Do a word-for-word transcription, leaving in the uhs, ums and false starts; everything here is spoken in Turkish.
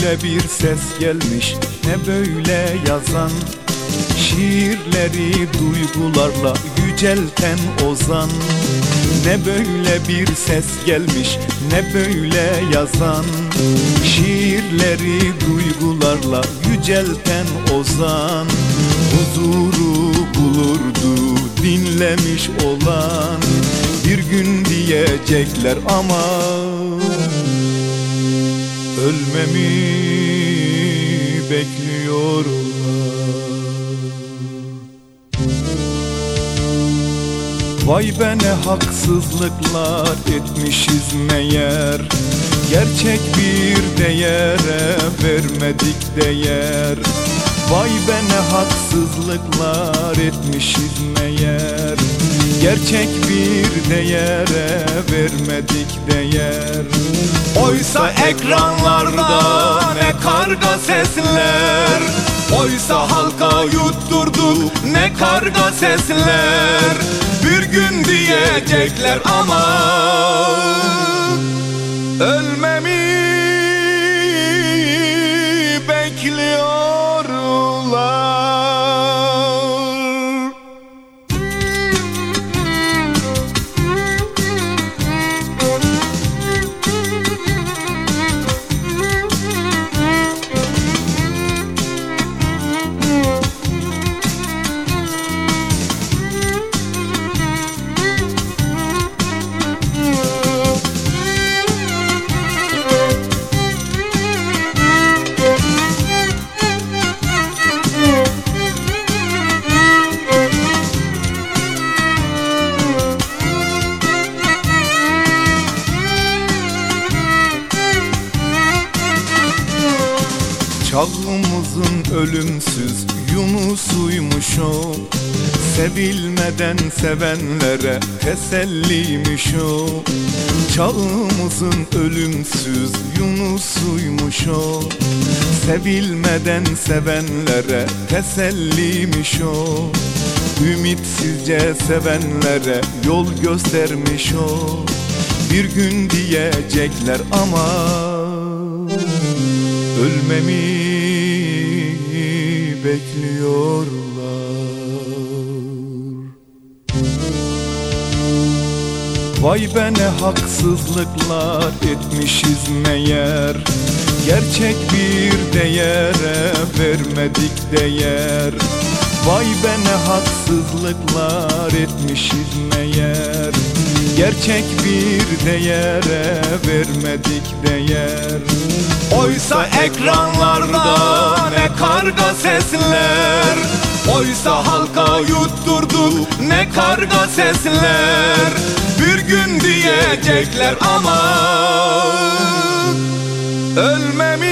böyle bir ses gelmiş, ne böyle yazan, şiirleri duygularla yücelten ozan. Ne böyle bir ses gelmiş, ne böyle yazan, şiirleri duygularla yücelten ozan. Huzuru bulurdu dinlemiş olan, bir gün diyecekler ama ölmemi bekliyorlar. Vay be ne haksızlıklar etmişiz meğer, gerçek bir değere vermedik değer. Vay be ne haksızlıklar etmişiz meğer, gerçek bir değere vermedik değer. Oysa ekranlarda ne karga sesler, oysa halka yutturduk ne karga sesler. Bir gün diyecekler ama ölmemi bekliyorlar. Çağımızın ölümsüz Yunus'uymuş o, sevilmeden sevenlere teselliymiş o. Çağımızın ölümsüz Yunus'uymuş o, sevilmeden sevenlere teselliymiş o. Ümitsizce sevenlere yol göstermiş o, bir gün diyecekler ama ölmemi bekliyorlar. Vay be ne haksızlıklar etmişiz meğer, gerçek bir değere vermedik değer. Vay be ne haksızlıklar etmişiz meğer, gerçek bir değere vermedik değer. Oysa ekranlarda ne karga sesler, oysa halka yutturduk ne karga sesler. Bir gün diyecekler ama ölmemi